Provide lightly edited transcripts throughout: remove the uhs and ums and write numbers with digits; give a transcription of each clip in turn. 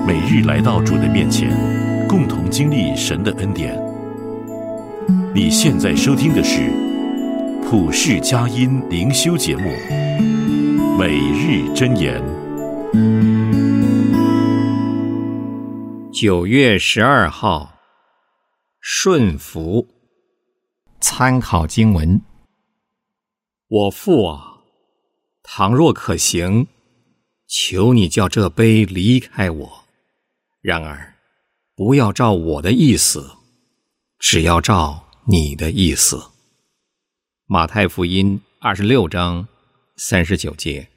每日来到主的面前，共同经历神的恩典。你现在收听的是普世佳音灵修节目《每日箴言》。 9月12号，顺服。参考经文：我父啊，倘若可行，求你叫这杯离开我，然而不要照我的意思，只要照你的意思。马太福音26章39节。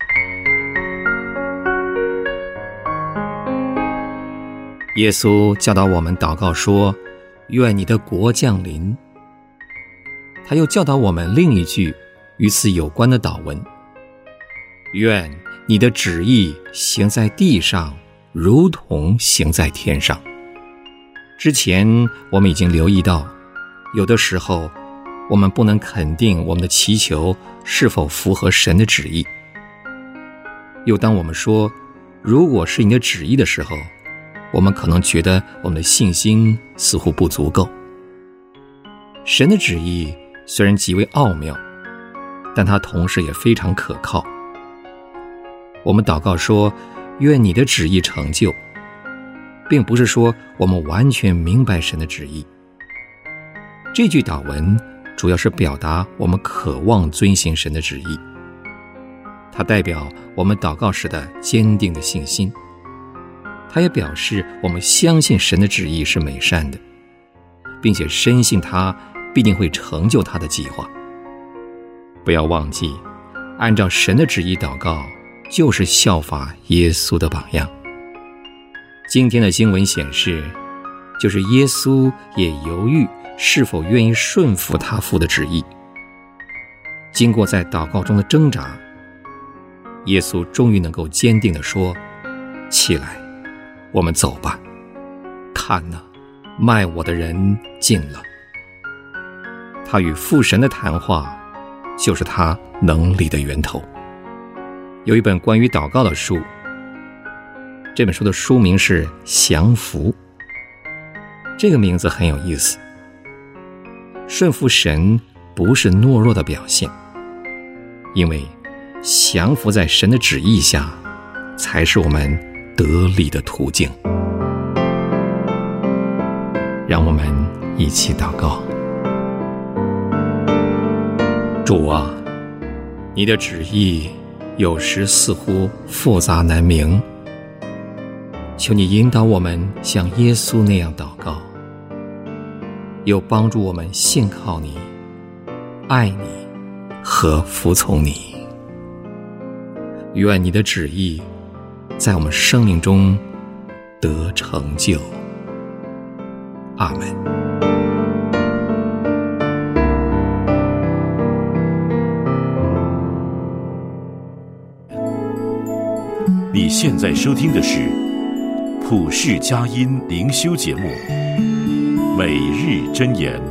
耶稣教导我们祷告说，愿你的国降临。他又教导我们另一句与此有关的祷文，愿你的旨意行在地上，如同行在天上。之前我们已经留意到，有的时候我们不能肯定我们的祈求是否符合神的旨意。又当我们说如果是你的旨意的时候，我们可能觉得我们的信心似乎不足够。神的旨意虽然极为奥妙，但它同时也非常可靠。我们祷告说，愿你的旨意成就，并不是说我们完全明白神的旨意。这句祷文主要是表达我们渴望遵行神的旨意，它代表我们祷告时的坚定的信心，它也表示我们相信神的旨意是美善的，并且深信他必定会成就他的计划。不要忘记，按照神的旨意祷告，就是效法耶稣的榜样。今天的经文显示，就是耶稣也犹豫是否愿意顺服他父的旨意。经过在祷告中的挣扎，耶稣终于能够坚定地说，起来，我们走吧，看哪，卖我的人近了。他与父神的谈话就是他能力的源头。有一本关于祷告的书，这本书的书名是《降服》。这个名字很有意思。顺服神不是懦弱的表现，因为降服在神的旨意下，才是我们得力的途径。让我们一起祷告。主啊，你的旨意有时似乎复杂难明，求你引导我们像耶稣那样祷告，又帮助我们信靠你、爱你和服从你。愿你的旨意在我们生命中得成就。阿们。 你现在收听的是普世佳音灵修节目《每日箴言》。